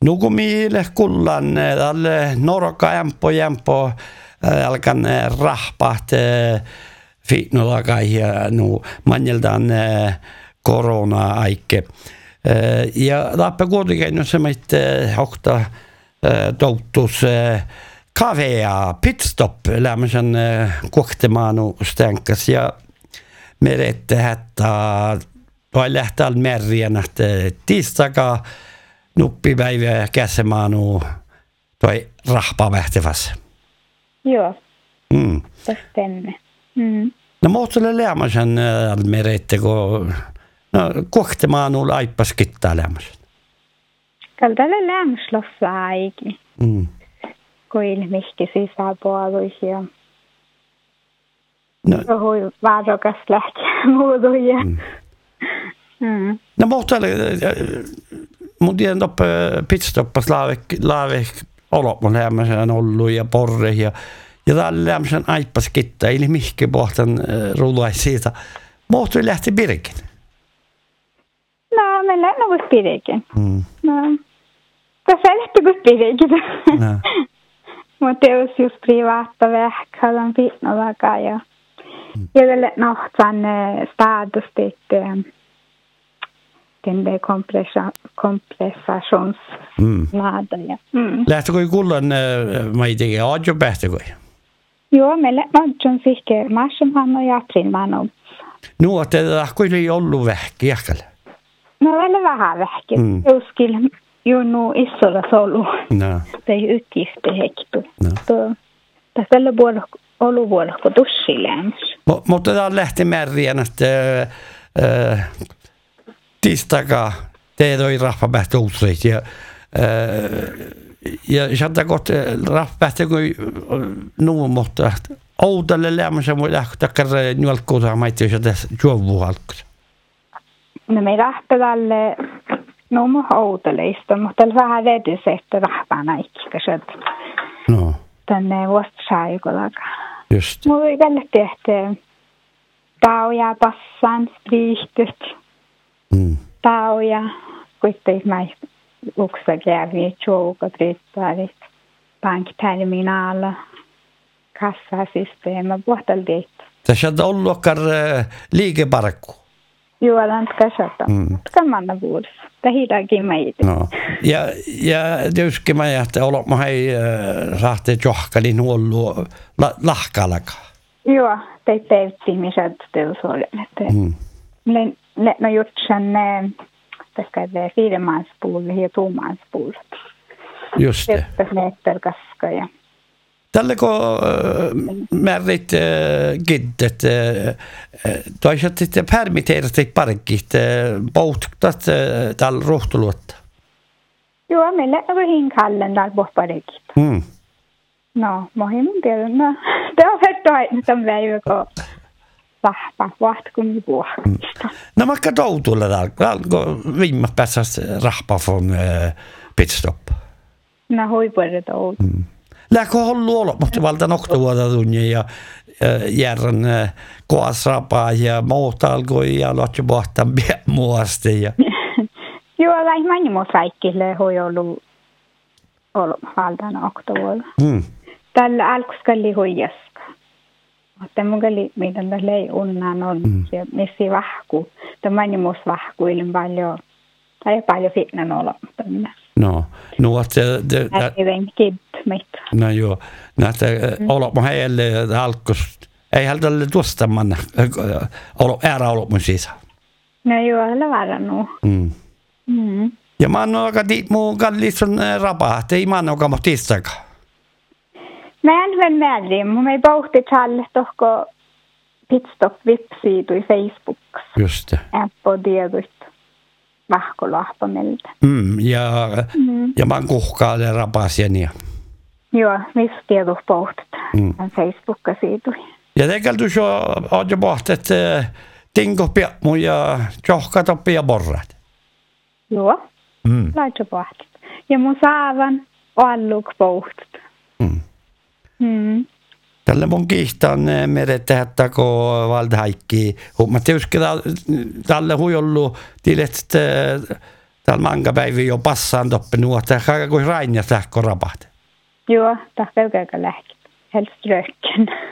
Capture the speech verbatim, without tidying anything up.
Nukumille kullan alle norka jämpo jämpo alkan rahpaat fitnolakai ja nu manjeltaan korona-aikke. Ja lappe kuitenkin no se meitä hokta touttus kavea pitstop lämmösen kohtemaanu stänkäs ja merette hättää vai lähtää merrien että tiistakaa nuppipäivä käsemaanu toi rahpa vähtävässä. Joo. Mm. Det stämmer. Mm. No muuttuille lämmösen merette kun no kohtemaanu aippas kittaa lämmösen. Kaltalle lämmöslössä aikin. Mm. Kun ilmihki sisäpuoluisia. No. Hui varokas lähtee muutuja. Mm. Mm. No muuttuille mun tiedän toppe pitstoppas laavek laavek olopon lämmösen ollut ja porre ja ja täällä lämmösen aippas kittaa ilmihki pohtan rullai siitä. Muuttuille lähti Birkin. No, men lämna vårt Birken. Mm. No. Tässä lähti vårt Birken. No. Mutta jos just privata vähkälän fitnolakaa ja ja det nahtsan stadstet den där kompressa kompressations Mm. nada ja. Mm. Lähtikö kullan mai teki ajo päästäkö? Joo, me lähtön sikke marshamhan och april man om. Nu att det har ju ollut vähki jäkkällä. No välillä vähän vähki. Mm. Juskil ju nu isola solu. No. Det är utgifter hekto. No. Så det välillä puol ollut vuolko tussiläms. Mo, mutta tämä lähti märrien, että äh, tiistakaa te toi rahva päästä uusreiksi ja äh, ja sieltä kohta rahva päästä kun nuun, mutta oudalle lämmössä voi lähteä kerran nuolkuutaan maittia sieltä juovuhalkussa. No me rahpelalle numu oudalle mutta vähän vedys, että rahvana ikkäset. No. Tänne vuostasaikolaga. Just. Mulla oli välillä tehty tauja, passan, spriihtyt, Mm. tauja, kuitenkin mä uksakäviä, tjoukat, ryttärit, pankterminaala, kassasysteema, puhtallit. Tässä on ollut okkar liikeparkku. Juolan kasata. Mm. Kamanna vuodessa. Tähidakin meitä. No. Ja, ja tietysti mä jähtää olla, mä hei saatte johkalin huollu la, lahkalakaan. Joo, te tehtiin misät teollisuudelle. Mm. Men no gjort sen, tästä fiilemanspuoli ja tuumanspuoli. Just det. Sitten meter kaska ja. Tällä kun määrit giddet, toisaalta sitten permitteerat parkit, pohtuktat tällä ruhtuluotta. Joo, meillä on hinkallen täällä pohparikit. Mm. No, mohimun tiedä, no, det har varit aina som väivä, kun vahva, vahtkun puhkista. No mä katsoin tuolla täällä, kun viime päässä rahpa von pitstop. No, huipuolet on. Mm. Lähkö hollu olla, mutta valta noktuvuota tunnia ja järren koasrapaa ja muuta alkoi ja lotsi pohtaan muasta. Joo, lähi mani muu kaikille hui ollut valta noktuvuota. Mm. Tällä alkuskalli huijaska. Mutta mun kalli, miten tässä lei unnan on, mm. missä vahku. Tämä mani muus vahku ilman paljon, tai paljon fitnan olla. No, no att det det kid mitt. No joo, näitä olla heille alkus ei hältälle tuosta manna olla ära olla mun sisä. No joo, hänellä varannut. Mm. Mm. Ja mä annan aika tiit mun kallitsun rapaa, ei mä annan aika tiistakaan. Mä en väl med mun ei pohti challe tohko pitstop websiitu Facebooks. Just det. Appo tiedot vahkolahpa meiltä. Mm, ja Mm. ja mä kuhkaalle rapasienia. Joo, missä tiedot pohtit. Mm. Facebookka siitä. Ja tekelty jo on jo pohtet tinko piammu ja johkatoppi ja borrat. Joo. Mm. Laitsa pohtit. Ja mun saavan alluk pohtit. Mm. Mm. Tällä mun kiihtaan meret tehdä, kun valtahaikki. Mä tietysti tälle hui ollut tilet täällä mankapäiviä jo passaan toppinut, että kuin Rainja sähkö rapahti. Joo, tahkaa käydä lähti. Helst röken.